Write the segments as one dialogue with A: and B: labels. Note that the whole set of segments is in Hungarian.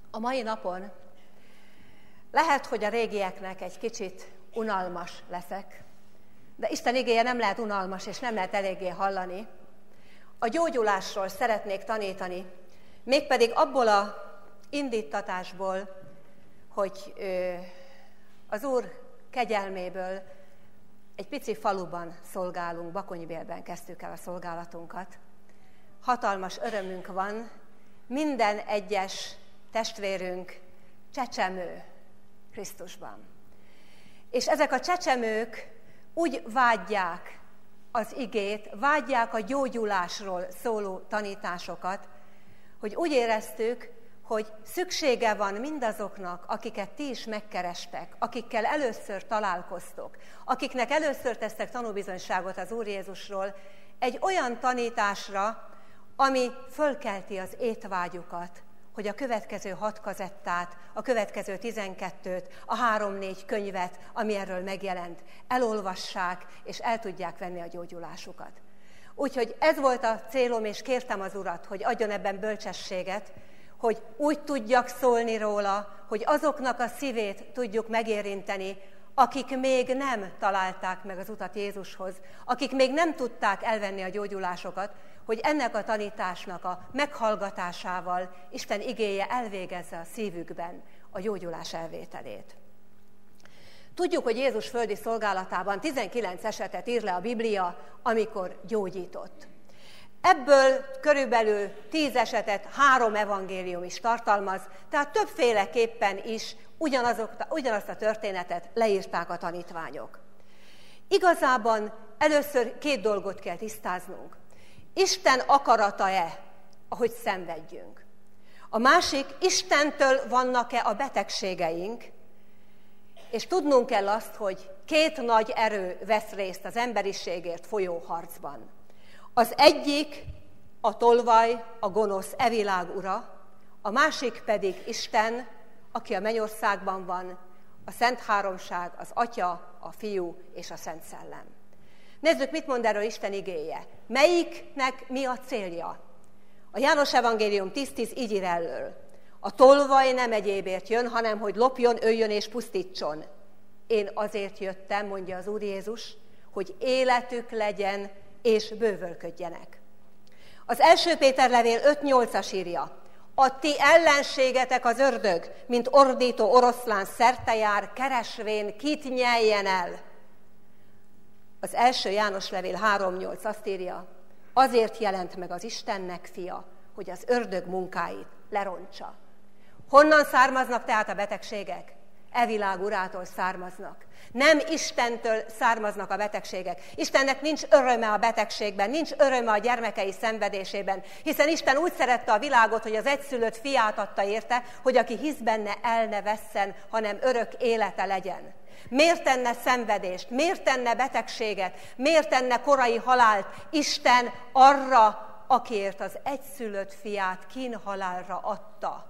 A: A mai napon lehet, hogy a régieknek egy kicsit unalmas leszek, de Isten igéje nem lehet unalmas, és nem lehet eléggé hallani. A gyógyulásról szeretnék tanítani, mégpedig abból a indítatásból, hogy az Úr kegyelméből egy pici faluban szolgálunk, Bakonybélben kezdtük el a szolgálatunkat. Hatalmas örömünk van, minden egyes testvérünk csecsemő Krisztusban. És ezek a csecsemők úgy vágyják az igét, vágyják a gyógyulásról szóló tanításokat, hogy úgy éreztük, hogy szüksége van mindazoknak, akiket ti is megkerestek, akikkel először találkoztok, akiknek először tesztek tanúbizonyságot az Úr Jézusról, egy olyan tanításra, ami fölkelti az étvágyukat, hogy a következő 6 kazettát, a következő 12-t, a 3-4 könyvet, ami erről megjelent, elolvassák, és el tudják venni a gyógyulásukat. Úgyhogy ez volt a célom, és kértem az Urat, hogy adjon ebben bölcsességet, hogy úgy tudjak szólni róla, hogy azoknak a szívét tudjuk megérinteni, akik még nem találták meg az utat Jézushoz, akik még nem tudták elvenni a gyógyulásokat, hogy ennek a tanításnak a meghallgatásával Isten igéje elvégezze a szívükben a gyógyulás elvételét. Tudjuk, hogy Jézus földi szolgálatában 19 esetet ír le a Biblia, amikor gyógyított. Ebből körülbelül 10 esetet 3 evangélium is tartalmaz, tehát többféleképpen is ugyanazt a történetet leírták a tanítványok. Igazában először 2 dolgot kell tisztáznunk. Isten akarata-e, ahogy szenvedjünk? A másik, Istentől vannak-e a betegségeink? És tudnunk kell azt, hogy 2 nagy erő vesz részt az emberiségért folyó harcban. Az egyik a tolvaj, a gonosz, e világ ura, a másik pedig Isten, aki a mennyországban van, a Szent Háromság, az Atya, a Fiú és a Szent Szellem. Nézzük, mit mond erről Isten igéje. Melyiknek mi a célja? A János evangélium 10:10 így ír elől. A tolvaj nem egyébért jön, hanem hogy lopjon, öljön és pusztítson. Én azért jöttem, mondja az Úr Jézus, hogy életük legyen és bővölködjenek. Az 1 Péter levél 5:8 írja. A ti ellenségetek az ördög, mint ordító oroszlán szerte jár, keresvén kit nyeljen el. Az 1 János levél 3:8 azt írja, azért jelent meg az Istennek fia, hogy az ördög munkáit lerontsa. Honnan származnak tehát a betegségek? E világ urától származnak. Nem Istentől származnak a betegségek. Istennek nincs öröme a betegségben, nincs öröme a gyermekei szenvedésében, hiszen Isten úgy szerette a világot, hogy az egyszülött fiát adta érte, hogy aki hisz benne, el ne vesszen, hanem örök élete legyen. Miért tenne szenvedést, miért tenne betegséget, miért tenne korai halált Isten arra, akiért az egyszülött fiát kínhalálra adta?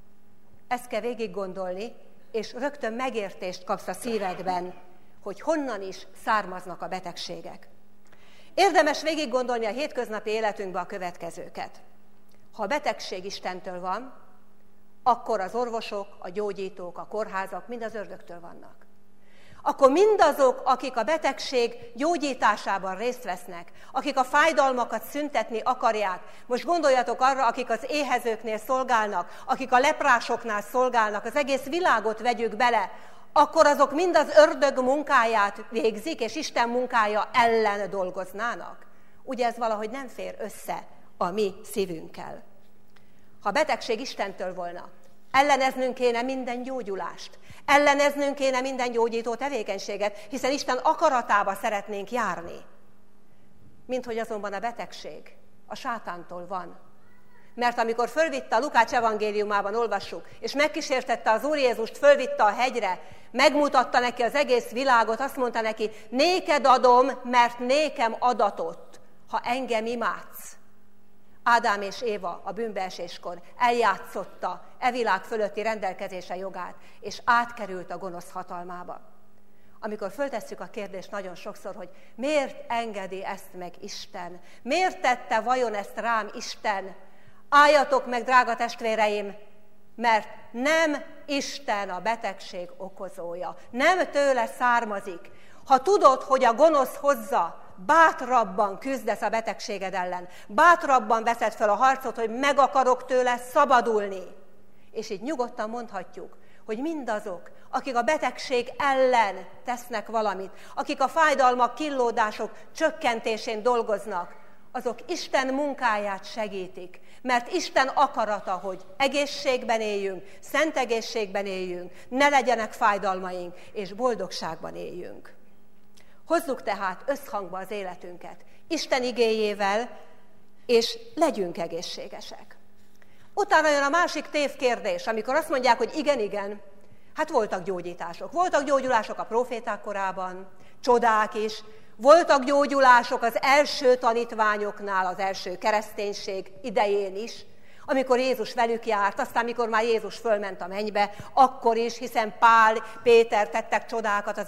A: Ezt kell végig gondolni, és rögtön megértést kapsz a szívedben, hogy honnan is származnak a betegségek. Érdemes végig gondolni a hétköznapi életünkben a következőket. Ha a betegség Istentől van, akkor az orvosok, a gyógyítók, a kórházak mind az ördögtől vannak. Akkor mindazok, akik a betegség gyógyításában részt vesznek, akik a fájdalmakat szüntetni akarják, most gondoljatok arra, akik az éhezőknél szolgálnak, akik a leprásoknál szolgálnak, az egész világot vegyük bele, akkor azok mind az ördög munkáját végzik, és Isten munkája ellen dolgoznának. Ugye ez valahogy nem fér össze a mi szívünkkel. Ha a betegség Istentől volna, elleneznünk kéne minden gyógyulást, elleneznünk kéne minden gyógyító tevékenységet, hiszen Isten akaratába szeretnénk járni. Minthogy azonban a betegség a sátántól van. Mert amikor fölvitte a Lukács evangéliumában, olvassuk, és megkísértette az Úr Jézust, fölvitte a hegyre, megmutatta neki az egész világot, azt mondta neki, néked adom, mert nékem adatott, ha engem imádsz. Ádám és Éva a bűnbeeséskor eljátszotta e világ fölötti rendelkezése jogát, és átkerült a gonosz hatalmába. Amikor föltesszük a kérdést nagyon sokszor, hogy miért engedi ezt meg Isten? Miért tette vajon ezt rám Isten? Álljatok meg, drága testvéreim, mert nem Isten a betegség okozója, nem tőle származik. Ha tudod, hogy a gonosz hozza, bátrabban küzdesz a betegséged ellen, bátrabban veszed fel a harcot, hogy meg akarok tőle szabadulni. És így nyugodtan mondhatjuk, hogy mindazok, akik a betegség ellen tesznek valamit, akik a fájdalmak, kínlódások csökkentésén dolgoznak, azok Isten munkáját segítik, mert Isten akarata, hogy egészségben éljünk, szent egészségben éljünk, ne legyenek fájdalmaink, és boldogságban éljünk. Hozzuk tehát összhangba az életünket Isten igéjével, és legyünk egészségesek. Utána jön a másik tévkérdés, amikor azt mondják, hogy igen, hát voltak gyógyítások. Voltak gyógyulások a próféták korában, csodák is, voltak gyógyulások az első tanítványoknál, az első kereszténység idején is, amikor Jézus velük járt, aztán mikor már Jézus fölment a mennybe, akkor is, hiszen Pál, Péter tettek csodákat,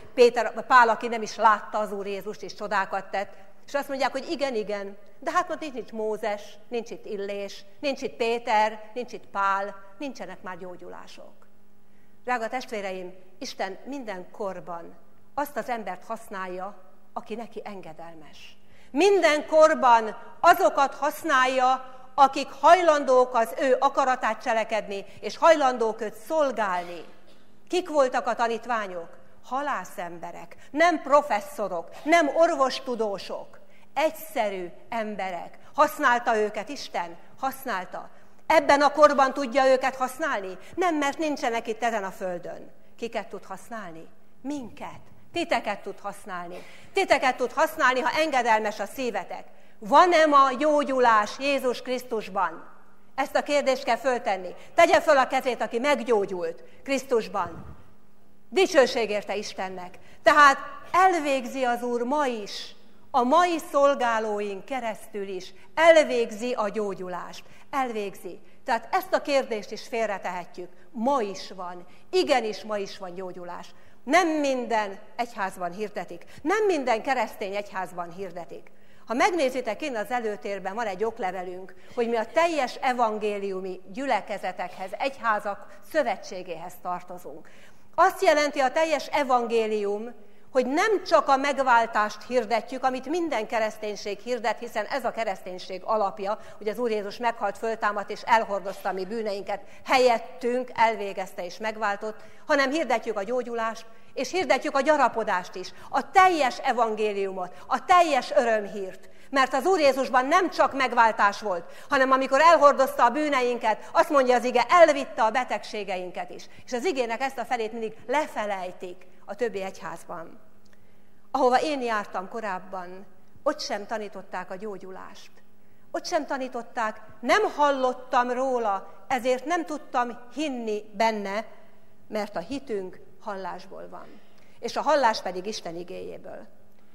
A: Pál, aki nem is látta az Úr Jézust, is csodákat tett, és azt mondják, hogy igen, de hát most nincs Mózes, nincs itt Illés, nincs itt Péter, nincs itt Pál, nincsenek már gyógyulások. Drága testvéreim, Isten minden korban azt az embert használja, aki neki engedelmes. Minden korban azokat használja, akik hajlandók az ő akaratát cselekedni, és hajlandók őt szolgálni. Kik voltak a tanítványok? Halászemberek, nem professzorok, nem orvostudósok, egyszerű emberek. Használta őket Isten? Használta. Ebben a korban tudja őket használni? Nem, mert nincsenek itt ezen a földön. Kiket tud használni? Minket. Titeket tud használni. Titeket tud használni, ha engedelmes a szívetek. Van-e ma gyógyulás Jézus Krisztusban? Ezt a kérdést kell föltenni. Tegye föl a kezét, aki meggyógyult Krisztusban. Dicsőség érte Istennek. Tehát elvégzi az Úr ma is, a mai szolgálóink keresztül is elvégzi a gyógyulást. Elvégzi. Tehát ezt a kérdést is félretehetjük. Ma is van. Igenis, ma is van gyógyulás. Nem minden egyházban hirdetik. Nem minden keresztény egyházban hirdetik. Ha megnézitek, innen az előtérben van egy oklevelünk, hogy mi a teljes evangéliumi gyülekezetekhez, egyházak szövetségéhez tartozunk. Azt jelenti a teljes evangélium, hogy nem csak a megváltást hirdetjük, amit minden kereszténység hirdet, hiszen ez a kereszténység alapja, hogy az Úr Jézus meghalt, föltámadt és elhordozta a mi bűneinket, helyettünk elvégezte és megváltott, hanem hirdetjük a gyógyulást, és hirdetjük a gyarapodást is, a teljes evangéliumot, a teljes örömhírt. Mert az Úr Jézusban nem csak megváltás volt, hanem amikor elhordozta a bűneinket, azt mondja az ige, elvitte a betegségeinket is. És az igének ezt a felét mindig lefelejtik a többi egyházban. Ahova én jártam korábban, ott sem tanították a gyógyulást. Ott sem tanították, nem hallottam róla, ezért nem tudtam hinni benne, mert a hitünk hallásból van. És a hallás pedig Isten igéjéből.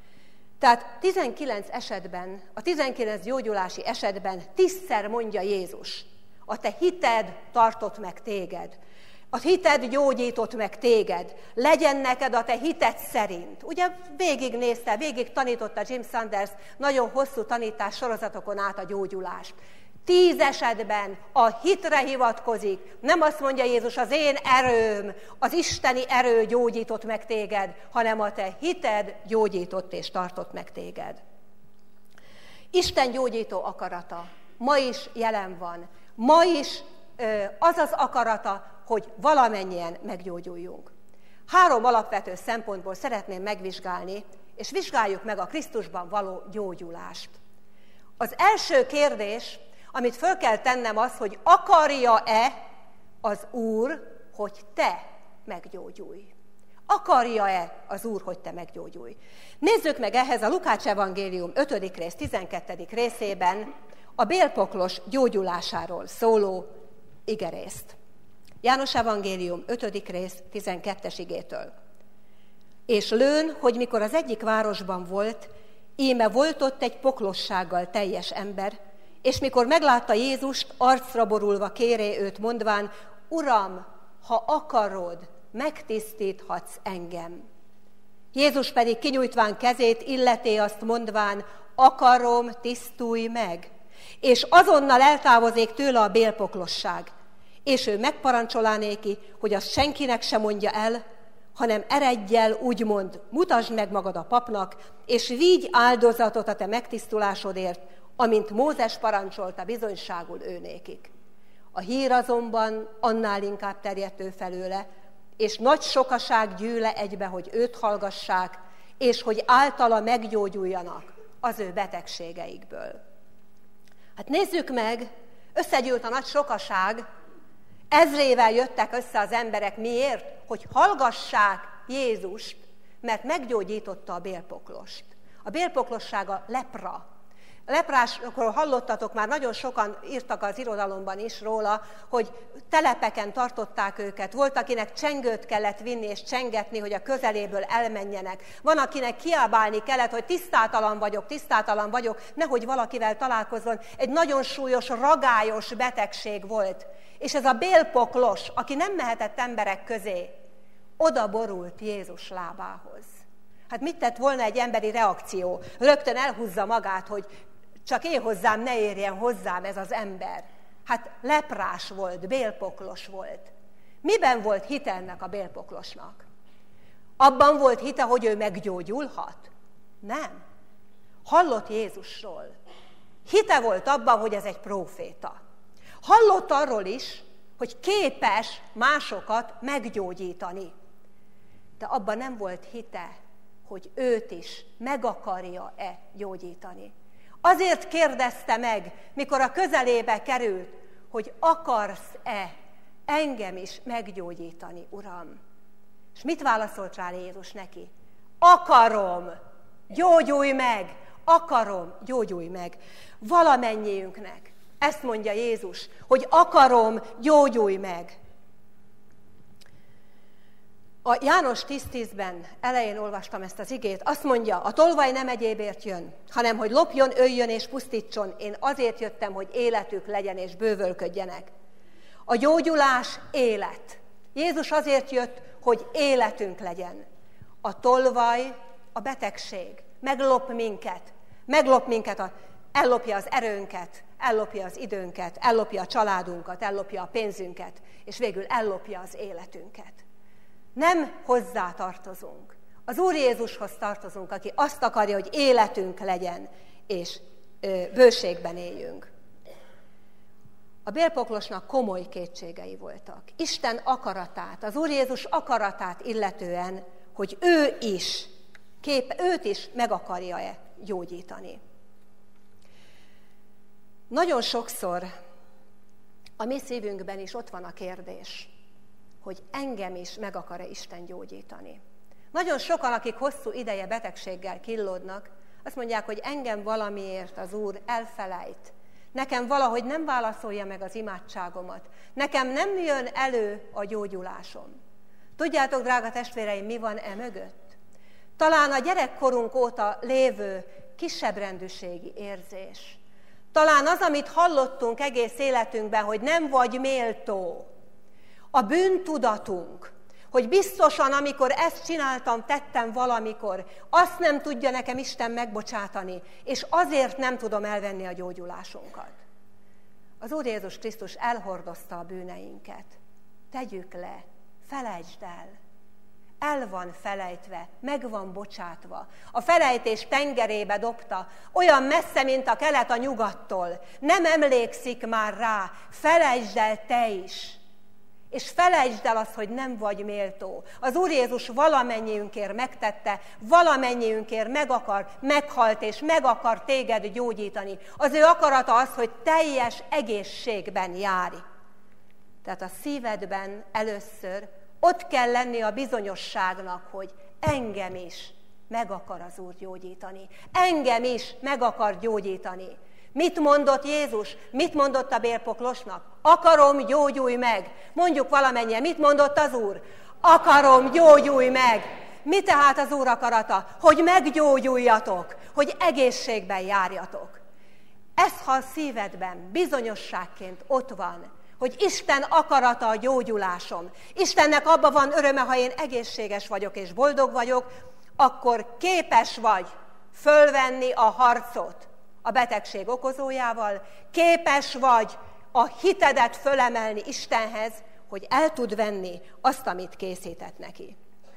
A: Tehát 19 esetben, a 19 gyógyulási esetben 10-szer mondja Jézus, a te hited tartott meg téged, a hited gyógyított meg téged, legyen neked a te hited szerint. Ugye végignézte, végig tanította Jim Sanders nagyon hosszú tanítás sorozatokon át a gyógyulást. 10 esetben a hitre hivatkozik, nem azt mondja Jézus, az én erőm, az isteni erő gyógyított meg téged, hanem a te hited gyógyított és tartott meg téged. Isten gyógyító akarata ma is jelen van. Ma is az az akarata, hogy valamennyien meggyógyuljunk. 3 alapvető szempontból szeretném megvizsgálni, és vizsgáljuk meg a Krisztusban való gyógyulást. Az első kérdés, amit föl kell tennem, az, hogy akarja-e az Úr, hogy te meggyógyulj? Akarja-e az Úr, hogy te meggyógyulj? Nézzük meg ehhez a Lukács evangélium 5. rész 12. részében a bélpoklos gyógyulásáról szóló igerészt. János evangélium 5. rész 12. igétől. És lőn, hogy mikor az egyik városban volt, íme volt ott egy poklossággal teljes ember, és mikor meglátta Jézust, arcra borulva kéré őt, mondván, Uram, ha akarod, megtisztíthatsz engem. Jézus pedig kinyújtván kezét illeté azt mondván, akarom, tisztulj meg. És azonnal eltávozik tőle a bélpoklosság. És ő megparancsolá néki, hogy azt senkinek se mondja el, hanem eredj el, úgymond, mutasd meg magad a papnak, és vigy áldozatot a te megtisztulásodért, amint Mózes parancsolta bizonyságul ő nékik. A hír azonban annál inkább terjedt ő felőle, és nagy sokaság gyűl le egybe, hogy őt hallgassák, és hogy általa meggyógyuljanak az ő betegségeikből. Hát nézzük meg, összegyűlt a nagy sokaság, ezrével jöttek össze az emberek. Miért? Hogy hallgassák Jézust, mert meggyógyította a bélpoklost. A bélpoklosság a lepra. A leprásokról hallottatok, már nagyon sokan írtak az irodalomban is róla, hogy telepeken tartották őket. Volt, akinek csengőt kellett vinni és csengetni, hogy a közeléből elmenjenek. Van, akinek kiabálni kellett, hogy tisztátalan vagyok, nehogy valakivel találkozzon. Egy nagyon súlyos, ragályos betegség volt. És ez a bélpoklos, aki nem mehetett emberek közé, oda borult Jézus lábához. Hát mit tett volna egy emberi reakció? Rögtön elhúzza magát, hogy csak én hozzám ne érjen hozzám ez az ember. Hát leprás volt, bélpoklos volt. Miben volt hite ennek a bélpoklosnak? Abban volt hite, hogy ő meggyógyulhat? Nem. Hallott Jézusról. Hite volt abban, hogy ez egy próféta. Hallott arról is, hogy képes másokat meggyógyítani. De abban nem volt hite, hogy őt is meg akarja-e gyógyítani. Azért kérdezte meg, mikor a közelébe került, hogy akarsz-e engem is meggyógyítani, Uram? És mit válaszolt rá Jézus neki? Akarom, gyógyulj meg! Akarom, gyógyulj meg! Valamennyiünknek ezt mondja Jézus, hogy akarom, gyógyulj meg! A János 10:10-ben elején olvastam ezt az igét, azt mondja, a tolvaj nem egyébért jön, hanem hogy lopjon, öljön és pusztítson. Én azért jöttem, hogy életük legyen és bővölködjenek. A gyógyulás élet. Jézus azért jött, hogy életünk legyen. A tolvaj a betegség. Meglop minket, ellopja az erőnket, ellopja az időnket, ellopja a családunkat, ellopja a pénzünket, és végül ellopja az életünket. Nem hozzá tartozunk. Az Úr Jézushoz tartozunk, aki azt akarja, hogy életünk legyen, és bőségben éljünk. A bélpoklosnak komoly kétségei voltak. Isten akaratát, az Úr Jézus akaratát illetően, hogy őt is meg akarja-e gyógyítani. Nagyon sokszor a mi szívünkben is ott van a kérdés, hogy engem is meg akar-e Isten gyógyítani. Nagyon sokan, akik hosszú ideje betegséggel killódnak, azt mondják, hogy engem valamiért az Úr elfelejt. Nekem valahogy nem válaszolja meg az imádságomat. Nekem nem jön elő a gyógyulásom. Tudjátok, drága testvéreim, mi van mögött? Talán a gyerekkorunk óta lévő kisebbrendűségi érzés. Talán az, amit hallottunk egész életünkben, hogy nem vagy méltó. A bűntudatunk, hogy biztosan, amikor ezt csináltam, tettem valamikor, azt nem tudja nekem Isten megbocsátani, és azért nem tudom elvenni a gyógyulásunkat. Az Úr Jézus Krisztus elhordozta a bűneinket. Tegyük le, felejtsd el. El van felejtve, meg van bocsátva. A felejtés tengerébe dobta, olyan messze, mint a kelet a nyugattól. Nem emlékszik már rá, felejtsd el te is. És felejtsd el azt, hogy nem vagy méltó. Az Úr Jézus valamennyiünkért megtette, valamennyiünkért meghalt, és meg akar téged gyógyítani. Az ő akarata az, hogy teljes egészségben járj. Tehát a szívedben először ott kell lenni a bizonyosságnak, hogy engem is meg akar az Úr gyógyítani. Engem is meg akar gyógyítani. Mit mondott Jézus? Mit mondott a bélpoklosnak? Akarom, gyógyulj meg! Mondjuk valamennyien, mit mondott az Úr? Akarom, gyógyulj meg! Mi tehát az Úr akarata? Hogy meggyógyuljatok, hogy egészségben járjatok. Ez, ha a szívedben bizonyosságként ott van, hogy Isten akarata a gyógyulásom. Istennek abban van öröme, ha én egészséges vagyok és boldog vagyok, akkor képes vagy fölvenni a harcot a betegség okozójával, képes vagy a hitedet fölemelni Istenhez, hogy el tud venni azt, amit készített neki.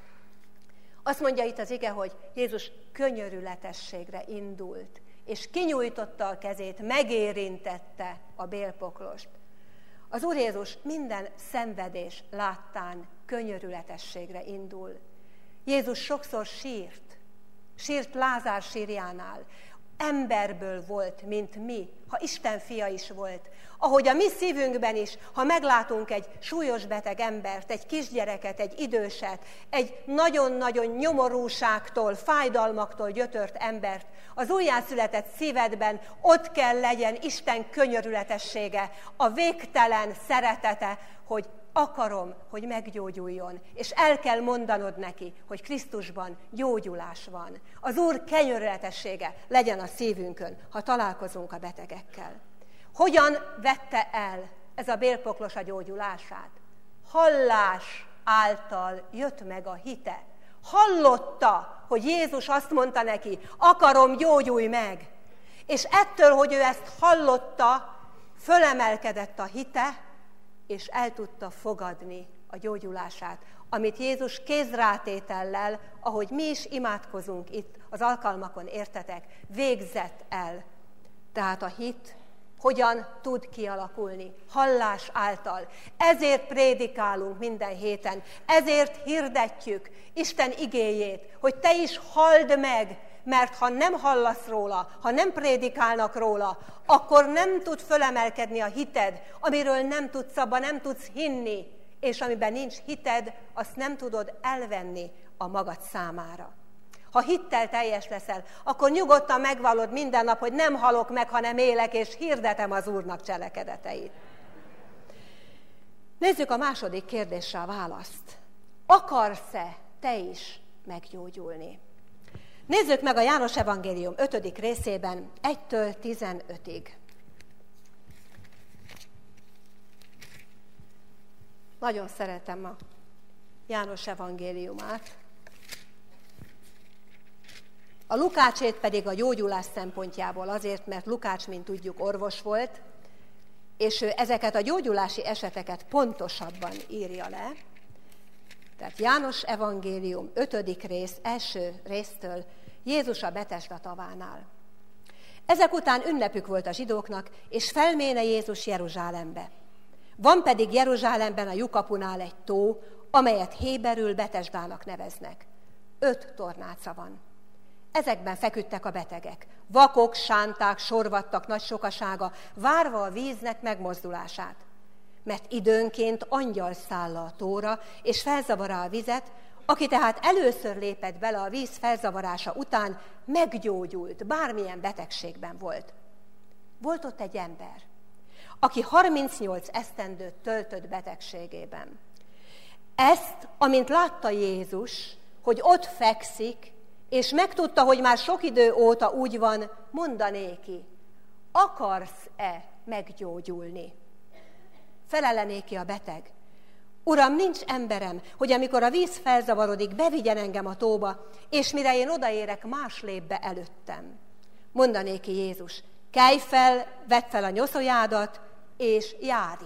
A: Azt mondja itt az ige, hogy Jézus könyörületességre indult, és kinyújtotta a kezét, megérintette a bélpoklost. Az Úr Jézus minden szenvedés láttán könyörületességre indul. Jézus sokszor sírt Lázár sírjánál. Emberből volt, mint mi, ha Isten fia is volt. Ahogy a mi szívünkben is, ha meglátunk egy súlyos beteg embert, egy kisgyereket, egy időset, egy nagyon-nagyon nyomorúságtól, fájdalmaktól gyötört embert, az újjászületett szívedben ott kell legyen Isten könyörületessége, a végtelen szeretete, hogy akarom, hogy meggyógyuljon, és el kell mondanod neki, hogy Krisztusban gyógyulás van. Az Úr könyörületessége legyen a szívünkön, ha találkozunk a betegekkel. Hogyan vette el ez a bélpoklos a gyógyulását? Hallás által jött meg a hite. Hallotta, hogy Jézus azt mondta neki, akarom, gyógyulj meg. És ettől, hogy ő ezt hallotta, fölemelkedett a hite, és el tudta fogadni a gyógyulását, amit Jézus kézrátétellel, ahogy mi is imádkozunk itt az alkalmakon, értetek, végzett el. Tehát a hit hogyan tud kialakulni? Hallás által. Ezért prédikálunk minden héten, ezért hirdetjük Isten igéjét, hogy te is halld meg, mert ha nem hallasz róla, ha nem prédikálnak róla, akkor nem tud fölemelkedni a hited, amiről nem tudsz, abban nem tudsz hinni, és amiben nincs hited, azt nem tudod elvenni a magad számára. Ha hittel teljes leszel, akkor nyugodtan megvallod minden nap, hogy nem halok meg, hanem élek, és hirdetem az Úrnak cselekedeteit. Nézzük a második kérdésre a választ. Akarsz-e te is meggyógyulni? Nézzük meg a János evangélium 5. részében 1-től 15-ig. Nagyon szeretem a János evangéliumát. A Lukácsét pedig a gyógyulás szempontjából azért, mert Lukács, mint tudjuk, orvos volt, és ő ezeket a gyógyulási eseteket pontosabban írja le. Tehát János evangélium 5. rész, első résztől Jézus a Betesda tavánál. Ezek után ünnepük volt a zsidóknak, és felméne Jézus Jeruzsálembe. Van pedig Jeruzsálemben a lyukapunál egy tó, amelyet héberül Betesdának neveznek. 5 tornáca van. Ezekben feküdtek a betegek. Vakok, sánták, sorvadtak nagy sokasága, várva a víznek megmozdulását. Mert időnként angyal száll a tóra, és felzavará a vizet, aki tehát először lépett bele a víz felzavarása után, meggyógyult, bármilyen betegségben volt. Volt ott egy ember, aki 38 esztendőt töltött betegségében. Ezt, amint látta Jézus, hogy ott fekszik, és megtudta, hogy már sok idő óta úgy van, mondanéki, akarsz-e meggyógyulni? Felelenéki a beteg. Uram, nincs emberem, hogy amikor a víz felzavarodik, bevigyen engem a tóba, és mire én odaérek, más lép be előttem. Mondanéki Jézus, kelj fel, vedd fel a nyoszójádat, és járj.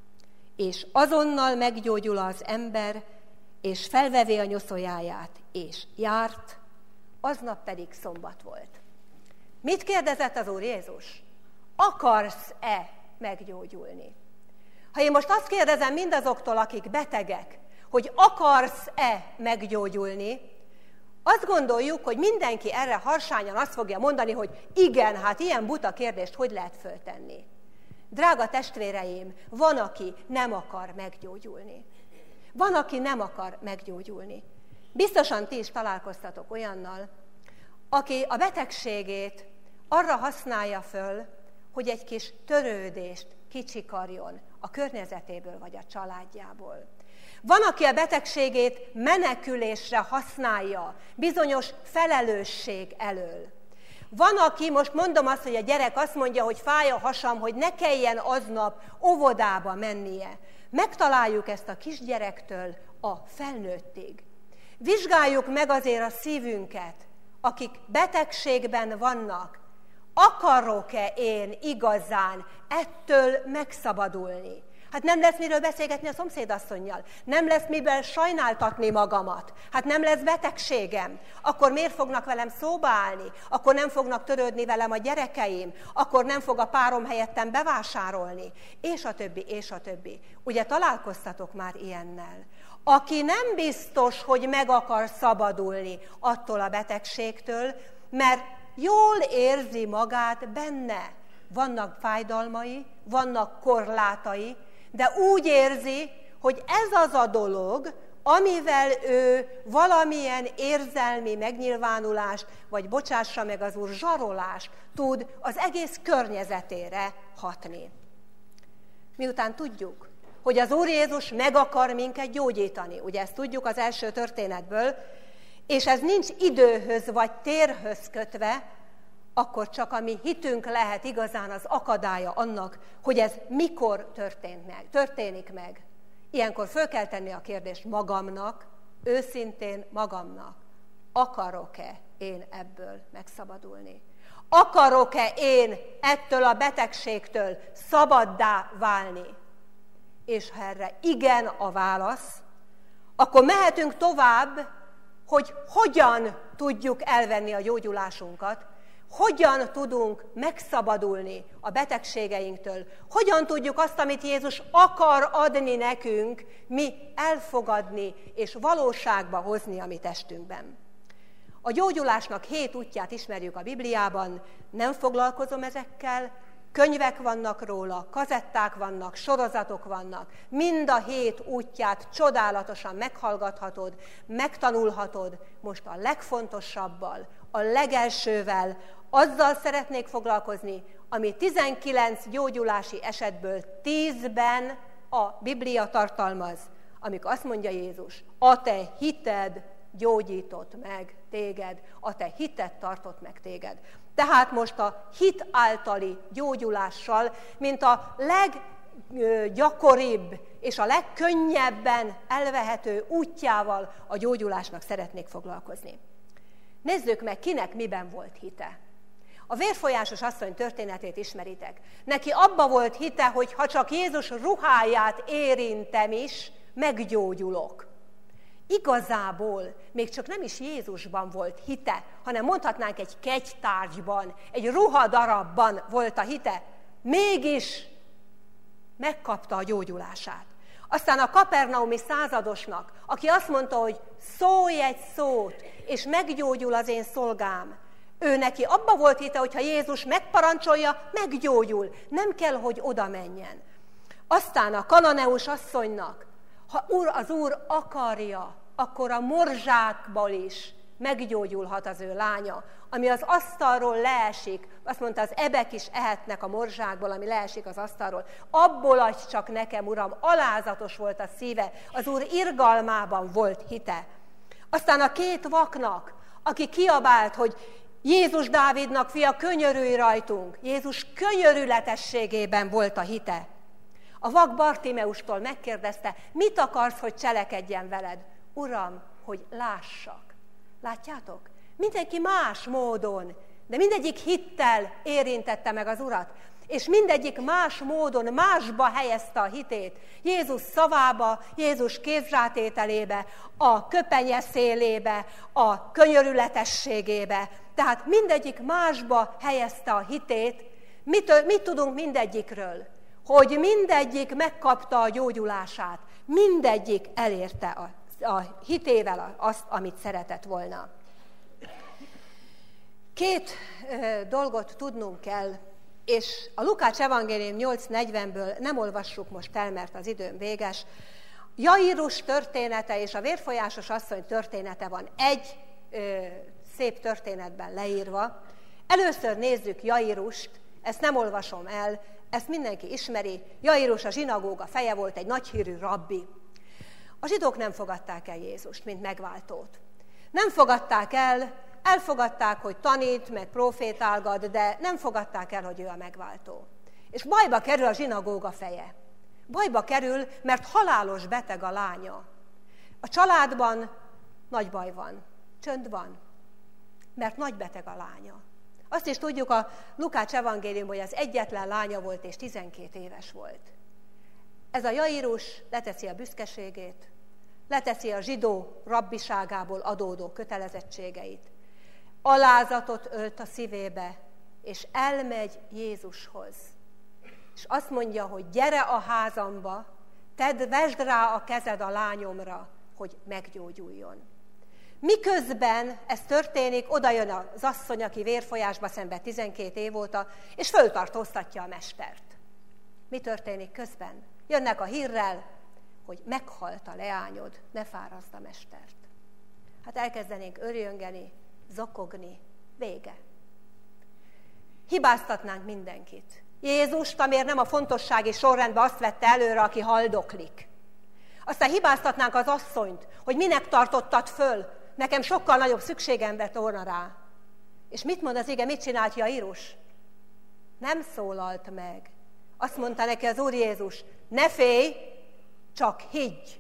A: És azonnal meggyógyul az ember, és felvevé a nyoszójáját, és járt, aznap pedig szombat volt. Mit kérdezett az Úr Jézus? Akarsz-e meggyógyulni? Ha én most azt kérdezem mindazoktól, akik betegek, hogy akarsz-e meggyógyulni, azt gondoljuk, hogy mindenki erre harsányan azt fogja mondani, hogy igen, hát ilyen buta kérdést hogy lehet föltenni. Drága testvéreim, van, aki nem akar meggyógyulni. Van, aki nem akar meggyógyulni. Biztosan ti is találkoztatok olyannal, aki a betegségét arra használja föl, hogy egy kis törődést kicsikarjon a környezetéből vagy a családjából. Van, aki a betegségét menekülésre használja, bizonyos felelősség elől. Van, aki, most mondom azt, hogy a gyerek azt mondja, hogy fáj a hasam, hogy ne kelljen aznap óvodába mennie. Megtaláljuk ezt a kisgyerektől a felnőttig. Vizsgáljuk meg azért a szívünket, akik betegségben vannak, Akarok-e én igazán ettől megszabadulni? Hát nem lesz miről beszélgetni a szomszédasszonnyal, nem lesz miben sajnáltatni magamat, hát nem lesz betegségem, akkor miért fognak velem szóba állni, akkor nem fognak törődni velem a gyerekeim, akkor nem fog a párom helyettem bevásárolni, és a többi, és a többi. Ugye találkoztatok már ilyennel? Aki nem biztos, hogy meg akar szabadulni attól a betegségtől, mert jól érzi magát benne. Vannak fájdalmai, vannak korlátai, de úgy érzi, hogy ez az a dolog, amivel ő valamilyen érzelmi megnyilvánulást, vagy bocsássa meg az Úr, zsarolást tud az egész környezetére hatni. Miután tudjuk, hogy az Úr Jézus meg akar minket gyógyítani, ugye ezt tudjuk az első történetből, és ez nincs időhöz vagy térhöz kötve, akkor csak a mi hitünk lehet igazán az akadálya annak, hogy ez mikor történik meg. Ilyenkor föl kell tenni a kérdést magamnak, őszintén magamnak. Akarok-e én ebből megszabadulni? Akarok-e én ettől a betegségtől szabaddá válni? És ha erre igen a válasz, akkor mehetünk tovább, hogy hogyan tudjuk elvenni a gyógyulásunkat, hogyan tudunk megszabadulni a betegségeinktől, hogyan tudjuk azt, amit Jézus akar adni nekünk, mi elfogadni és valóságba hozni a mi testünkben. A gyógyulásnak 7 útját ismerjük a Bibliában, nem foglalkozom ezekkel, könyvek vannak róla, kazetták vannak, sorozatok vannak, mind a 7 útját csodálatosan meghallgathatod, megtanulhatod, most a legfontosabbal, a legelsővel, azzal szeretnék foglalkozni, ami 19 gyógyulási esetből 10-ben a Biblia tartalmaz, amikor azt mondja Jézus, a te hited gyógyított meg téged, a te hited tartott meg téged. Tehát most a hit általi gyógyulással, mint a leggyakoribb és a legkönnyebben elvehető útjával a gyógyulásnak szeretnék foglalkozni. Nézzük meg, kinek miben volt hite. A vérfolyásos asszony történetét ismeritek. Neki abba volt hite, hogy ha csak Jézus ruháját érintem is, meggyógyulok. Igazából még csak nem is Jézusban volt hite, hanem mondhatnánk egy kegytárgyban, egy ruhadarabban volt a hite. Mégis megkapta a gyógyulását. Aztán a kapernaumi századosnak, aki azt mondta, hogy szólj egy szót, és meggyógyul az én szolgám. Ő neki abba volt hite, hogy ha Jézus megparancsolja, meggyógyul. Nem kell, hogy oda menjen. Aztán a kananeus asszonynak, ha az Úr akarja, akkor a morzsákból is meggyógyulhat az ő lánya, ami az asztalról leesik. Azt mondta, az ebek is ehetnek a morzsákból, ami leesik az asztalról. Abból adj csak nekem, Uram, alázatos volt a szíve, az Úr irgalmában volt hite. Aztán a 2 vaknak, aki kiabált, hogy Jézus Dávidnak fia, könyörülj rajtunk. Jézus könyörületességében volt a hite. A vak Bartimeustól megkérdezte, mit akarsz, hogy cselekedjen veled? Uram, hogy lássak. Látjátok? Mindenki más módon, de mindegyik hittel érintette meg az Urat. És mindegyik más módon, másba helyezte a hitét. Jézus szavába, Jézus kézrátételébe, a köpenye szélébe, a könyörületességébe. Tehát mindegyik másba helyezte a hitét. Mit tudunk mindegyikről? Hogy mindegyik megkapta a gyógyulását. Mindegyik elérte a hitével azt, amit szeretett volna. 2 dolgot tudnunk kell, és a Lukács evangélium 8:40-ből nem olvassuk most el, mert az időm véges. Jairus története és a vérfolyásos asszony története van egy szép történetben leírva. Először nézzük Jairust, ezt nem olvasom el, ezt mindenki ismeri. Jairus a zsinagóga feje volt, egy nagyhírű rabbi. A zsidók nem fogadták el Jézust, mint megváltót. Nem fogadták el, elfogadták, hogy tanít, meg profétálgat, de nem fogadták el, hogy ő a megváltó. És bajba kerül a zsinagóga feje. Bajba kerül, mert halálos beteg a lánya. A családban nagy baj van, csönd van, mert nagy beteg a lánya. Azt is tudjuk a Lukács evangéliumban, hogy az egyetlen lánya volt, és 12 éves volt. Ez a Jairus leteszi a büszkeségét, leteszi a zsidó rabbiságából adódó kötelezettségeit, alázatot ölt a szívébe, és elmegy Jézushoz. És azt mondja, hogy gyere a házamba, vesd rá a kezed a lányomra, hogy meggyógyuljon. Miközben ez történik, oda jön az asszony, aki vérfolyásba szenved 12 év óta, és föltartóztatja a mestert. Mi történik közben? Jönnek a hírrel, hogy meghalt a leányod, ne fáraszd a mestert. Hát elkezdenénk örjöngeni, zokogni, vége. Hibáztatnánk mindenkit. Jézust, amiért nem a fontossági sorrendben azt vette előre, aki haldoklik. Aztán hibáztatnánk az asszonyt, hogy minek tartottad föl, nekem sokkal nagyobb szükségem lett volna rá. És mit mond az ige, mit csinált Jairus? Nem szólalt meg. Azt mondta neki az Úr Jézus, ne félj, csak higgy.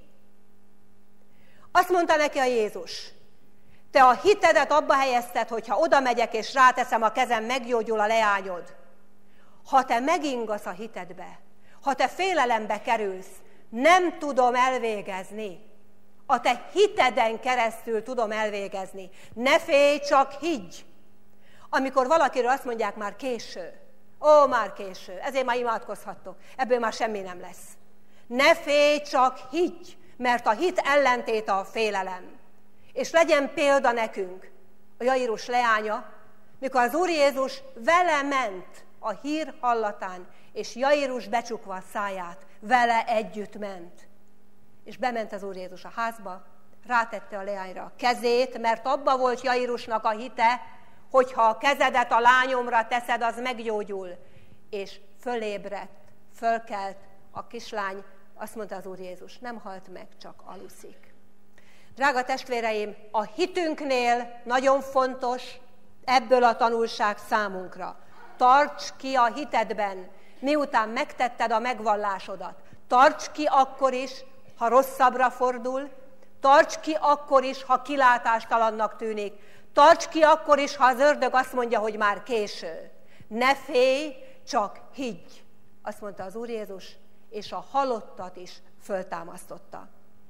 A: Azt mondta neki a Jézus, te a hitedet abba helyezted, hogyha oda megyek és ráteszem a kezem, meggyógyul a leányod. Ha te megingasz a hitedbe, ha te félelembe kerülsz, nem tudom elvégezni. A te hiteden keresztül tudom elvégezni. Ne félj, csak higgy. Amikor valakiről azt mondják, már késő. Ó, már késő, ezért már imádkozhattok. Ebből már semmi nem lesz. Ne félj, csak higgy, mert a hit ellentéte a félelem. És legyen példa nekünk, a Jairus leánya, mikor az Úr Jézus vele ment a hír hallatán, és Jairus becsukva a száját, vele együtt ment. És bement az Úr Jézus a házba, rátette a leányra a kezét, mert abba volt Jairusnak a hite, hogyha a kezedet a lányomra teszed, az meggyógyul. És fölébredt, fölkelt a kislány, azt mondta az Úr Jézus, nem halt meg, csak aluszik. Drága testvéreim, a hitünknél nagyon fontos ebből a tanulság számunkra. Tarts ki a hitedben, miután megtetted a megvallásodat. Tarts ki akkor is, ha rosszabbra fordul, tarts ki akkor is, ha kilátástalannak tűnik, tarts ki akkor is, ha az ördög azt mondja, hogy már késő. Ne félj, csak higgy, azt mondta az Úr Jézus, és a halottat is föltámasztotta.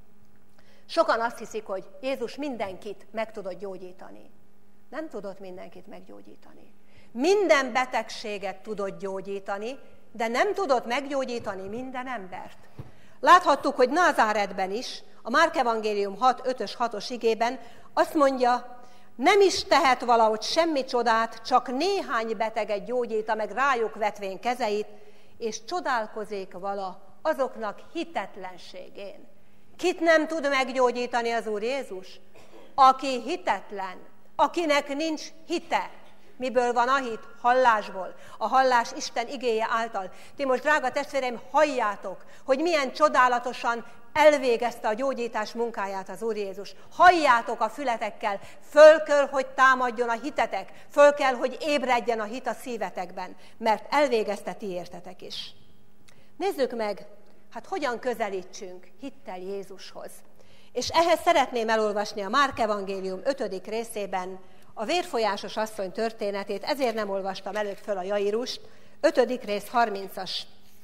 A: Sokan azt hiszik, hogy Jézus mindenkit meg tudott gyógyítani. Nem tudott mindenkit meggyógyítani. Minden betegséget tudott gyógyítani, de nem tudott meggyógyítani minden embert. Láthattuk, hogy Názáretben is, a Márk evangélium 5-6-os igében azt mondja, nem is tehet valahogy semmi csodát, csak néhány beteget gyógyít, meg rájuk vetvén kezeit, és csodálkozik vala azoknak hitetlenségén. Kit nem tud meggyógyítani az Úr Jézus? Aki hitetlen, akinek nincs hite. Miből van a hit? Hallásból. A hallás Isten igéje által. Ti most, drága testvéreim, halljátok, hogy milyen csodálatosan elvégezte a gyógyítás munkáját az Úr Jézus. Halljátok a fületekkel, föl kell, hogy támadjon a hitetek, föl kell, hogy ébredjen a hit a szívetekben, mert elvégezte ti értetek is. Nézzük meg, hát hogyan közelítsünk hittel Jézushoz. És ehhez szeretném elolvasni a Márk evangélium 5. részében a vérfolyásos asszony történetét, ezért nem olvastam előbb föl a Jairust, 5. rész 30-as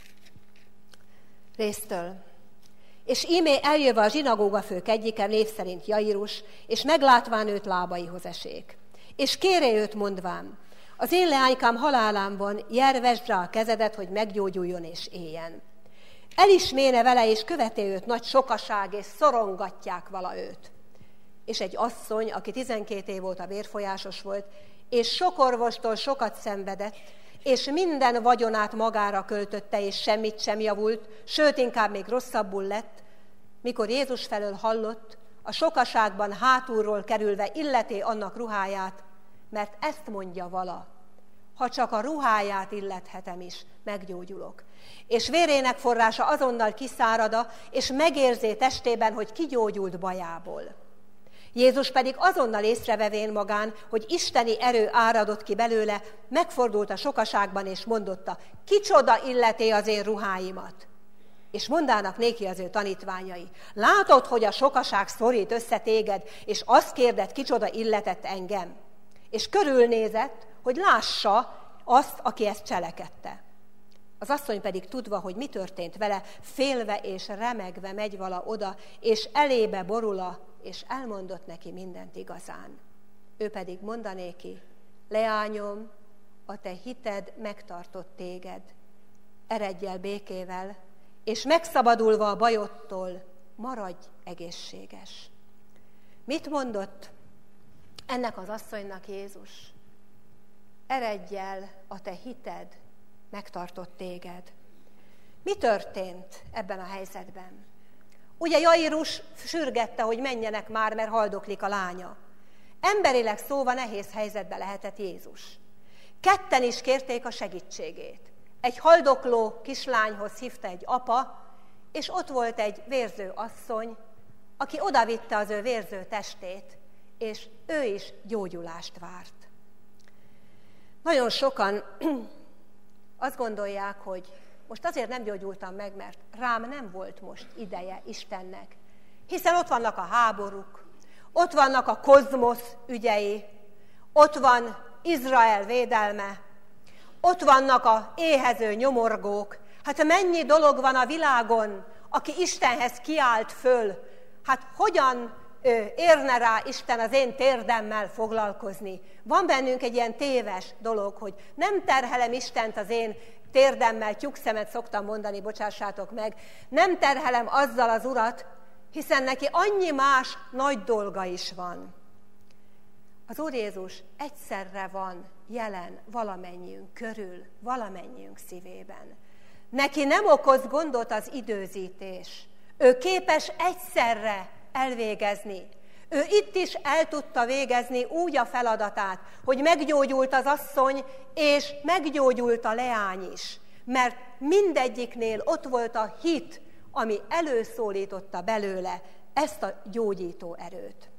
A: résztől. És ímé eljöve a zsinagógafők egyike, név szerint Jairus, és meglátván őt lábaihoz esék. És kérje őt mondván, az én leánykám halálán van, jár, vesd rá a kezedet, hogy meggyógyuljon és éljen. El is méne vele, és követi őt nagy sokaság, és szorongatják vala őt. És egy asszony, aki 12 év óta vérfolyásos volt, és sok orvostól sokat szenvedett, és minden vagyonát magára költötte, és semmit sem javult, sőt, inkább még rosszabbul lett, mikor Jézus felől hallott, a sokaságban hátulról kerülve illeti annak ruháját, mert ezt mondja vala, ha csak a ruháját illethetem is, meggyógyulok. És vérének forrása azonnal kiszárada, és megérzé testében, hogy kigyógyult bajából. Jézus pedig azonnal észrevevén magán, hogy isteni erő áradott ki belőle, megfordult a sokaságban, és mondotta, kicsoda illeté az én ruháimat. És mondának néki az ő tanítványai, látod, hogy a sokaság szorít össze téged, és azt kérded, kicsoda illetett engem. És körülnézett, hogy lássa azt, aki ezt cselekedte. Az asszony pedig tudva, hogy mi történt vele, félve és remegve megy vala oda, és elébe borula, és elmondott neki mindent igazán. Ő pedig mondanéki: leányom, a te hited megtartott téged, eredj el békével, és megszabadulva a bajodtól, maradj egészséges. Mit mondott ennek az asszonynak Jézus? Eredj el, a te hited megtartott téged. Mi történt ebben a helyzetben? Ugye Jairus sürgette, hogy menjenek már, mert haldoklik a lánya. Emberileg szóval nehéz helyzetbe lehetett Jézus. Ketten is kérték a segítségét. Egy haldokló kislányhoz hívta egy apa, és ott volt egy vérző asszony, aki odavitte az ő vérző testét, és ő is gyógyulást várt. Nagyon sokan azt gondolják, hogy most azért nem gyógyultam meg, mert rám nem volt most ideje Istennek. Hiszen ott vannak a háborúk, ott vannak a kozmosz ügyei, ott van Izrael védelme, ott vannak a éhező nyomorgók. Hát mennyi dolog van a világon, aki Istenhez kiált föl. Hát hogyan érne rá Isten az én térdemmel foglalkozni? Van bennünk egy ilyen téves dolog, hogy nem terhelem Istent az én térdemmel, tyúkszemet szoktam mondani, bocsássátok meg, nem terhelem azzal az Urat, hiszen neki annyi más nagy dolga is van. Az Úr Jézus egyszerre van jelen valamennyiünk körül, valamennyiünk szívében. Neki nem okoz gondot az időzítés. Ő képes egyszerre elvégezni. Ő itt is el tudta végezni úgy a feladatát, hogy meggyógyult az asszony, és meggyógyult a leány is. Mert mindegyiknél ott volt a hit, ami előszólította belőle ezt a gyógyító erőt.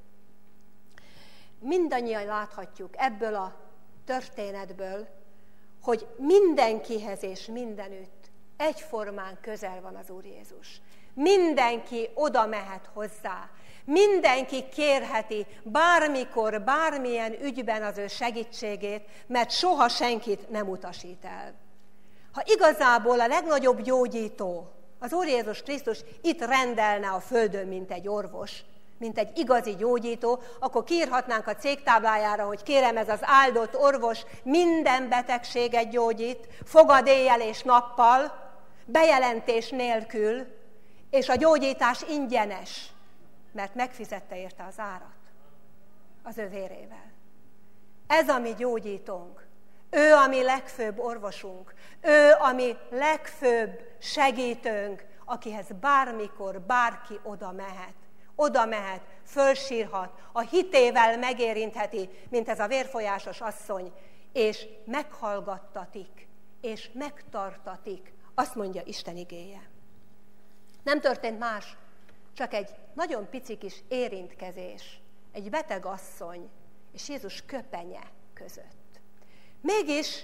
A: Mindannyian láthatjuk ebből a történetből, hogy mindenkihez és mindenütt egyformán közel van az Úr Jézus. Mindenki oda mehet hozzá. Mindenki kérheti bármikor, bármilyen ügyben az ő segítségét, mert soha senkit nem utasít el. Ha igazából a legnagyobb gyógyító, az Úr Jézus Krisztus itt rendelne a földön, mint egy orvos, mint egy igazi gyógyító, akkor kiírhatnánk a cégtáblájára, hogy kérem, ez az áldott orvos minden betegséget gyógyít, fogad éjjel és nappal, bejelentés nélkül, és a gyógyítás ingyenes, mert megfizette érte az árat az ő vérével. Ez a mi gyógyítónk. Ő a mi legfőbb orvosunk. Ő a mi legfőbb segítőnk, akihez bármikor bárki oda mehet, fölsírhat, a hitével megérintheti, mint ez a vérfolyásos asszony, és meghallgattatik, és megtartatik, azt mondja Isten igéje. Nem történt más, csak egy nagyon pici kis érintkezés, egy beteg asszony és Jézus köpenye között. Mégis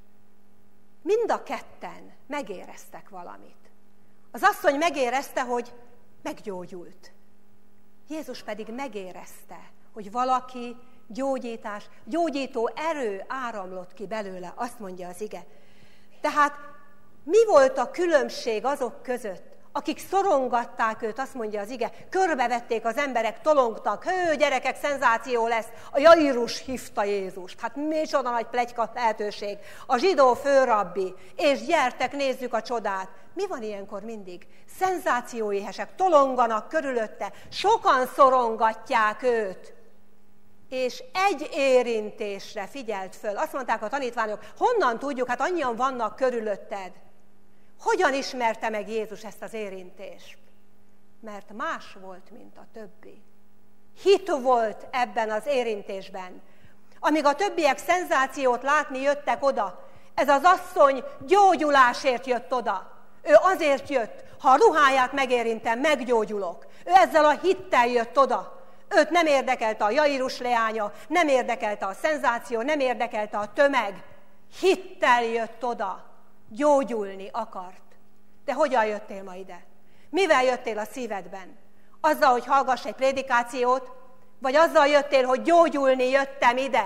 A: mind a ketten megéreztek valamit. Az asszony megérezte, hogy meggyógyult. Jézus pedig megérezte, hogy valaki gyógyító erő áramlott ki belőle, azt mondja az ige. Tehát mi volt a különbség azok között, akik szorongatták őt, azt mondja az ige, körbevették az emberek, tolongtak, gyerekek, szenzáció lesz, a Jairus hívta Jézust, hát micsoda nagy pletyka lehetőség, a zsidó főrabbi, és gyertek, nézzük a csodát. Mi van ilyenkor mindig? Szenzációéhesek, tolonganak körülötte, sokan szorongatják őt, és egy érintésre figyelt föl. Azt mondták a tanítványok, honnan tudjuk, hát annyian vannak körülötted. Hogyan ismerte meg Jézus ezt az érintést? Mert más volt, mint a többi. Hit volt ebben az érintésben. Amíg a többiek szenzációt látni jöttek oda, ez az asszony gyógyulásért jött oda. Ő azért jött, ha a ruháját megérintem, meggyógyulok. Ő ezzel a hittel jött oda. Őt nem érdekelte a Jairus leánya, nem érdekelte a szenzáció, nem érdekelte a tömeg. Hittel jött oda. Gyógyulni akart. De hogyan jöttél ma ide? Mivel jöttél a szívedben? Azzal, hogy hallgass egy prédikációt, vagy azzal jöttél, hogy gyógyulni jöttem ide?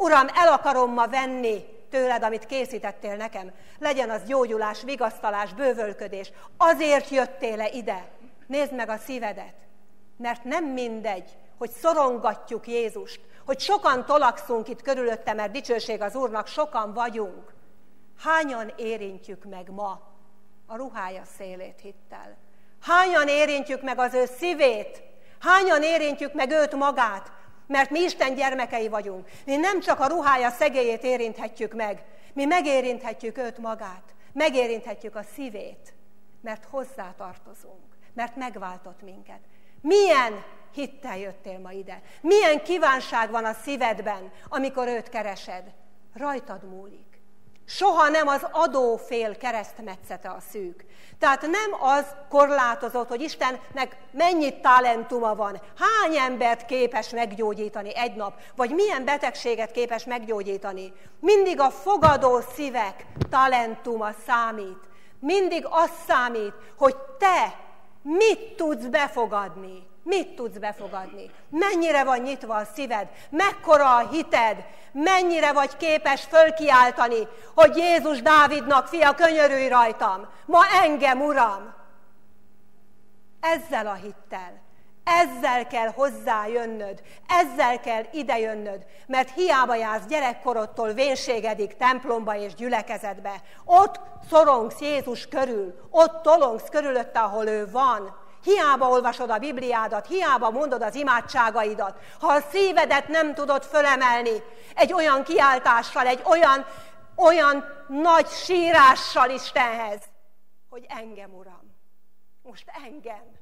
A: Uram, el akarom ma venni tőled, amit készítettél nekem. Legyen az gyógyulás, vigasztalás, bővölködés. Azért jöttél-e ide? Nézd meg a szívedet. Mert nem mindegy, hogy szorongatjuk Jézust, hogy sokan tolakszunk itt körülötte, mert dicsőség az Úrnak, sokan vagyunk. Hányan érintjük meg ma a ruhája szélét hittel? Hányan érintjük meg az ő szívét? Hányan érintjük meg őt magát? Mert mi Isten gyermekei vagyunk. Mi nem csak a ruhája szegélyét érinthetjük meg, mi megérinthetjük őt magát, megérinthetjük a szívét, mert hozzá tartozunk, mert megváltott minket. Milyen hittel jöttél ma ide? Milyen kívánság van a szívedben, amikor őt keresed? Rajtad múlik. Soha nem az adófél keresztmetszete a szűk. Tehát nem az korlátozott, hogy Istennek mennyi talentuma van, hány embert képes meggyógyítani egy nap, vagy milyen betegséget képes meggyógyítani. Mindig a fogadó szívek talentuma számít. Mindig az számít, hogy te mit tudsz befogadni. Mit tudsz befogadni? Mennyire van nyitva a szíved? Mekkora a hited? Mennyire vagy képes fölkiáltani, hogy Jézus Dávidnak fia, könyörülj rajtam! Ma engem, Uram! Ezzel a hittel, ezzel kell hozzájönnöd, ezzel kell idejönnöd, mert hiába jársz gyerekkorodtól vénségedig templomba és gyülekezetbe. Ott szorongsz Jézus körül, ott tolongsz körülötte, ahol ő van. Hiába olvasod a Bibliádat, hiába mondod az imádságaidat, ha a szívedet nem tudod fölemelni egy olyan kiáltással, egy olyan nagy sírással Istenhez, hogy engem, Uram, most engem.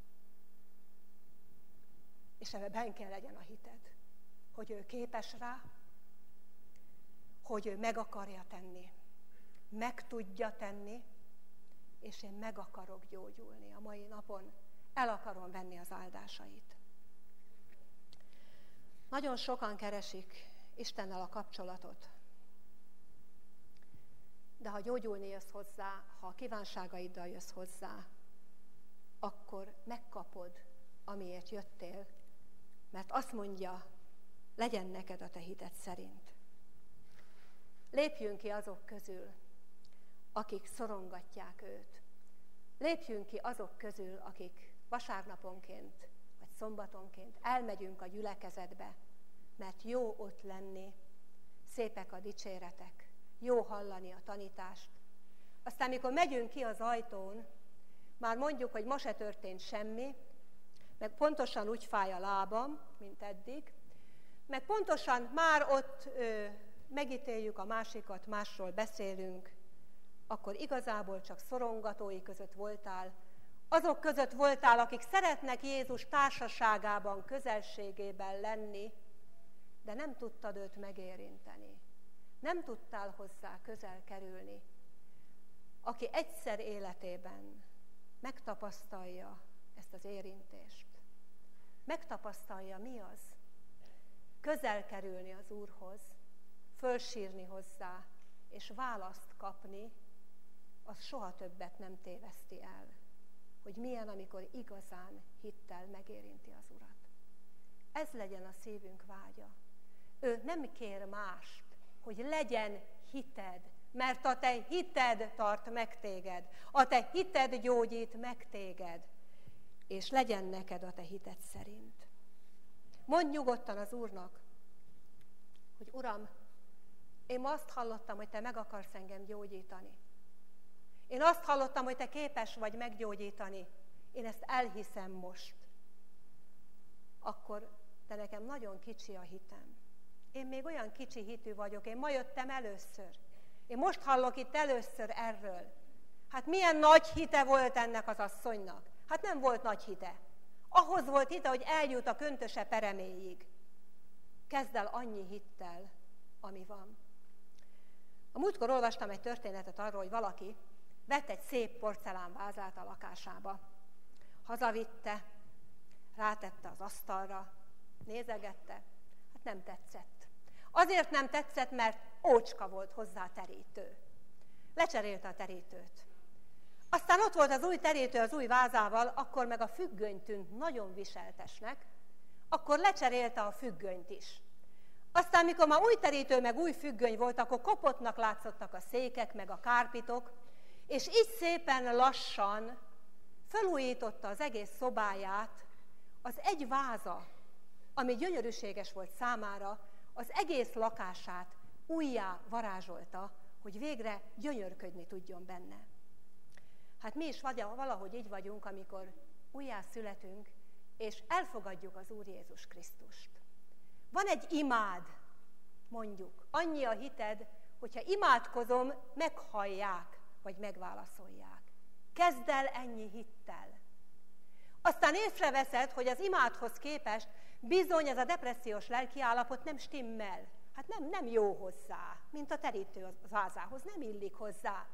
A: És ebben kell legyen a hited, hogy ő képes rá, hogy ő meg akarja tenni, meg tudja tenni, és én meg akarok gyógyulni a mai napon, el akarom venni az áldásait. Nagyon sokan keresik Istennel a kapcsolatot, de ha gyógyulni jössz hozzá, ha a kívánságaiddal jössz hozzá, akkor megkapod, amiért jöttél, mert azt mondja, legyen neked a te hited szerint. Lépjünk ki azok közül, akik szorongatják őt. Lépjünk ki azok közül, akik vasárnaponként vagy szombatonként elmegyünk a gyülekezetbe, mert jó ott lenni, szépek a dicséretek, jó hallani a tanítást. Aztán, mikor megyünk ki az ajtón, már mondjuk, hogy ma se történt semmi, meg pontosan úgy fáj a lábam, mint eddig, meg pontosan már ott megítéljük a másikat, másról beszélünk, akkor igazából csak szorongatói között voltál, azok között voltál, akik szeretnek Jézus társaságában, közelségében lenni, de nem tudtad őt megérinteni. Nem tudtál hozzá közel kerülni. Aki egyszer életében megtapasztalja ezt az érintést, megtapasztalja, mi az? Közel kerülni az Úrhoz, fölsírni hozzá, és választ kapni, az soha többet nem téveszti el, hogy milyen, amikor igazán hittel megérinti az Urat. Ez legyen a szívünk vágya. Ő nem kér mást, hogy legyen hited, mert a te hited tart meg téged, a te hited gyógyít meg téged, és legyen neked a te hited szerint. Mondd nyugodtan az Úrnak, hogy Uram, én ma azt hallottam, hogy te meg akarsz engem gyógyítani. Én azt hallottam, hogy te képes vagy meggyógyítani. Én ezt elhiszem most. Akkor de nekem nagyon kicsi a hitem. Én még olyan kicsi hitű vagyok. Én ma jöttem először. Én most hallok itt először erről. Hát milyen nagy hite volt ennek az asszonynak? Hát nem volt nagy hite. Ahhoz volt hite, hogy eljut a köntöse pereméig. Kezd el annyi hittel, ami van. A múltkor olvastam egy történetet arról, hogy valaki vett egy szép porcelánvázát a lakásába. Hazavitte, rátette az asztalra, nézegette, hát nem tetszett. Azért nem tetszett, mert ócska volt hozzá terítő. Lecserélte a terítőt. Aztán ott volt az új terítő az új vázával, akkor meg a függöny tűnt nagyon viseltesnek, akkor lecserélte a függönyt is. Aztán, mikor már új terítő, meg új függöny volt, akkor kopottnak látszottak a székek, meg a kárpitok, és így szépen lassan felújította az egész szobáját, az egy váza, ami gyönyörűséges volt számára, az egész lakását újjá varázsolta, hogy végre gyönyörködni tudjon benne. Hát mi is valahogy így vagyunk, amikor újjá születünk, és elfogadjuk az Úr Jézus Krisztust. Van egy imád, mondjuk, annyi a hited, hogyha imádkozom, meghallják, vagy megválaszolják. Kezd el ennyi hittel. Aztán észreveszed, hogy az imádhoz képest bizony ez a depressziós lelkiállapot nem stimmel. Hát nem jó hozzá, mint a terítő az vázához, nem illik hozzá.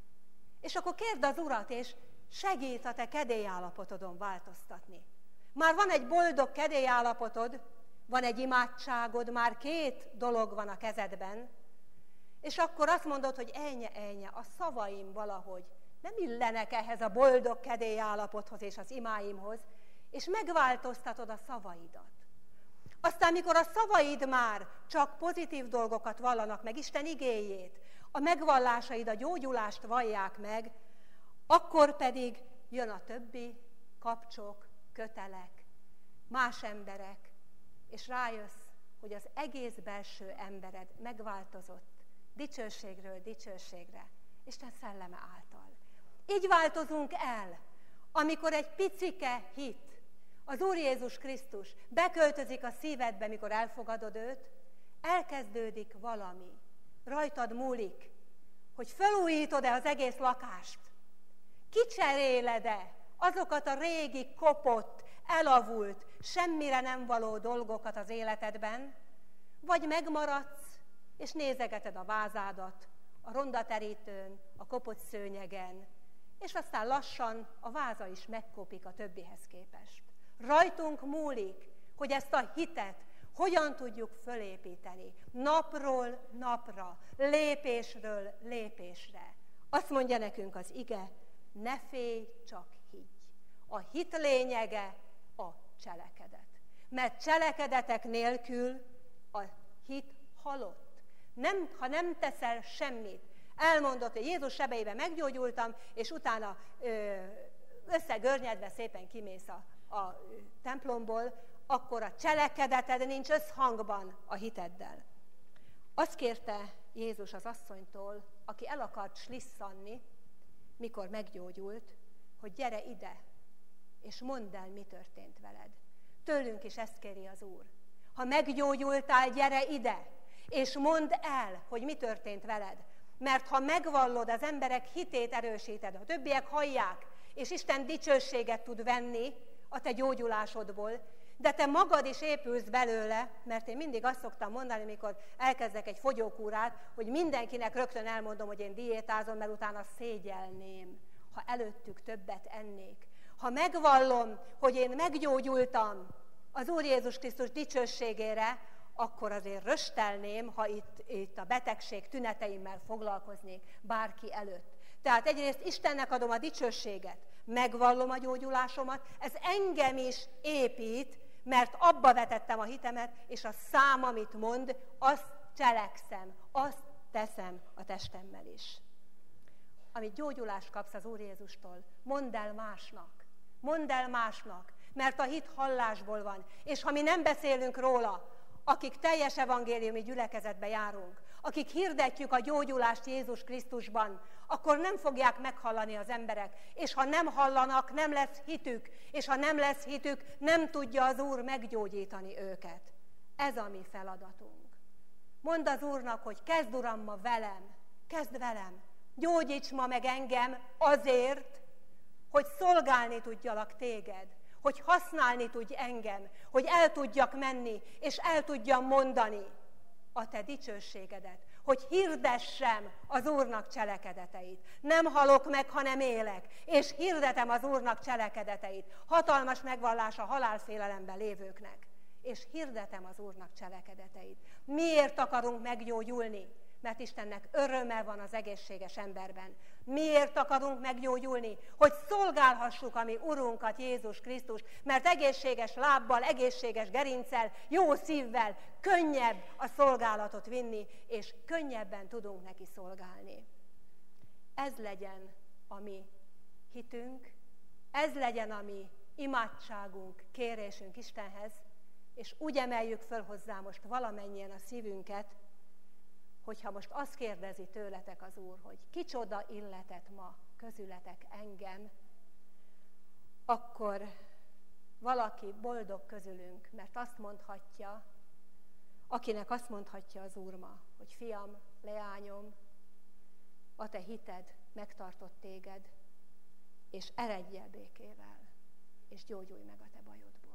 A: És akkor kérd az Urat, és segít a te kedélyállapotodon változtatni. Már van egy boldog kedélyállapotod, van egy imádságod, már 2 dolog van a kezedben, és akkor azt mondod, hogy ennyi, a szavaim valahogy nem illenek ehhez a boldog kedélyállapothoz és az imáimhoz, és megváltoztatod a szavaidat. Aztán, mikor a szavaid már csak pozitív dolgokat vallanak meg, Isten igéjét, a megvallásaid a gyógyulást vallják meg, akkor pedig jön a többi kapcsok, kötelek, más emberek, és rájössz, hogy az egész belső embered megváltozott dicsőségről dicsőségre, Isten szelleme által. Így változunk el, amikor egy picike hit, az Úr Jézus Krisztus beköltözik a szívedbe, mikor elfogadod őt, elkezdődik valami. Rajtad múlik, hogy felújítod-e az egész lakást. Kicseréled-e azokat a régi, kopott, elavult, semmire nem való dolgokat az életedben, vagy megmaradsz, és nézegeted a vázádat, a rondaterítőn, a kopott szőnyegen, és aztán lassan a váza is megkopik a többihez képest. Rajtunk múlik, hogy ezt a hitet hogyan tudjuk fölépíteni napról napra, lépésről lépésre. Azt mondja nekünk az ige, ne félj, csak higgy. A hit lényege a cselekedet. Mert cselekedetek nélkül a hit halott. Ha nem teszel semmit, elmondod, hogy Jézus sebeiben meggyógyultam, és utána összegörnyedve szépen kimész a templomból, akkor a cselekedeted nincs összhangban a hiteddel. Azt kérte Jézus az asszonytól, aki el akart slisszanni, mikor meggyógyult, hogy gyere ide, és mondd el, mi történt veled. Tőlünk is ezt kéri az Úr. Ha meggyógyultál, gyere ide, és mondd el, hogy mi történt veled. Mert ha megvallod, az emberek hitét erősíted, a többiek hallják, és Isten dicsőséget tud venni a te gyógyulásodból, de te magad is épülsz belőle, mert én mindig azt szoktam mondani, mikor elkezdek egy fogyókúrát, hogy mindenkinek rögtön elmondom, hogy én diétázom, mert utána szégyelném, ha előttük többet ennék. Ha megvallom, hogy én meggyógyultam az Úr Jézus Krisztus dicsőségére, akkor azért röstelném, ha itt a betegség tüneteimmel foglalkoznék bárki előtt. Tehát egyrészt Istennek adom a dicsőséget, megvallom a gyógyulásomat, ez engem is épít, mert abba vetettem a hitemet, és a szám, amit mond, azt cselekszem, azt teszem a testemmel is. Amit gyógyulást kapsz az Úr Jézustól, mondd el másnak, mert a hit hallásból van, és ha mi nem beszélünk róla, akik teljes evangéliumi gyülekezetbe járunk, akik hirdetjük a gyógyulást Jézus Krisztusban, akkor nem fogják meghallani az emberek, és ha nem hallanak, nem lesz hitük, és ha nem lesz hitük, nem tudja az Úr meggyógyítani őket. Ez a mi feladatunk. Mondd az Úrnak, hogy kezd, Uram, ma velem, kezd velem, gyógyíts ma meg engem azért, hogy szolgálni tudjalak téged, hogy használni tudj engem, hogy el tudjak menni, és el tudjam mondani a te dicsőségedet, hogy hirdessem az Úrnak cselekedeteit. Nem halok meg, hanem élek, és hirdetem az Úrnak cselekedeteit. Hatalmas megvallás a halálfélelemben lévőknek, és hirdetem az Úrnak cselekedeteit. Miért akarunk meggyógyulni? mert Istennek öröme van az egészséges emberben. Miért akarunk meggyógyulni? Hogy szolgálhassuk a mi Urunkat, Jézus Krisztus, mert egészséges lábbal, egészséges gerinccel, jó szívvel könnyebb a szolgálatot vinni, és könnyebben tudunk neki szolgálni. Ez legyen a mi hitünk, ez legyen a mi imádságunk, kérésünk Istenhez, és úgy emeljük föl hozzá most valamennyien a szívünket, hogyha most azt kérdezi tőletek az Úr, hogy kicsoda illetett ma közületek engem, akkor valaki boldog közülünk, mert azt mondhatja, akinek azt mondhatja az Úr ma, hogy fiam, leányom, a te hited megtartott téged, és eredj el békével, és gyógyulj meg a te bajodból.